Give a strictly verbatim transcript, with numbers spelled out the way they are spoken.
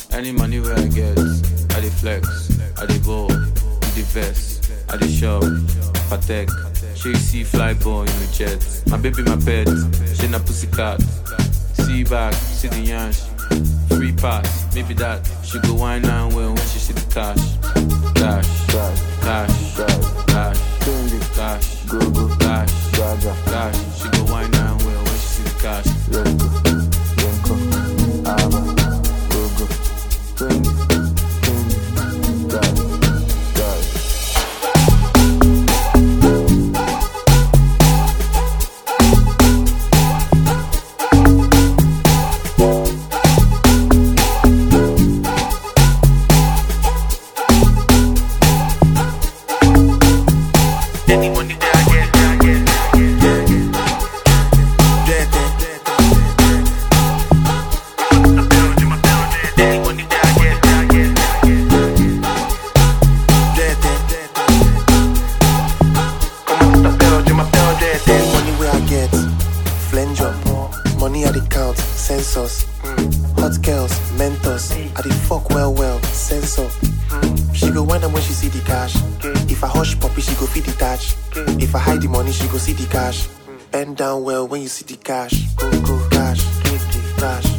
Any money where I get, I dey flex, I dey ball, I dey vest, I dey shop, Patek. She see fly boy in the jet. My baby, my pet, she na pussycat. See back, see the yansh. Free pass, maybe that. She go wine and well when she see the cash. Cash, cash, cash, cash, cash, go go, cash, cash. She go wine and well when she see the cash. Renko, Renko, Ava, go go, twenty, twenty, cash, cash. Any money that I get, I get, I get, get, any money that I get, I get, get, come on, the bell, my bell, get, Money where I get, flange up. Money at the count, census. Hot girls, mentors. I the fuck well well, sensor. She go wind up when she see the cash. If I hush puppy, she go feed the touch. If I hide the money, she go see the cash. Bend down well when you see the cash. Go go cash, cash.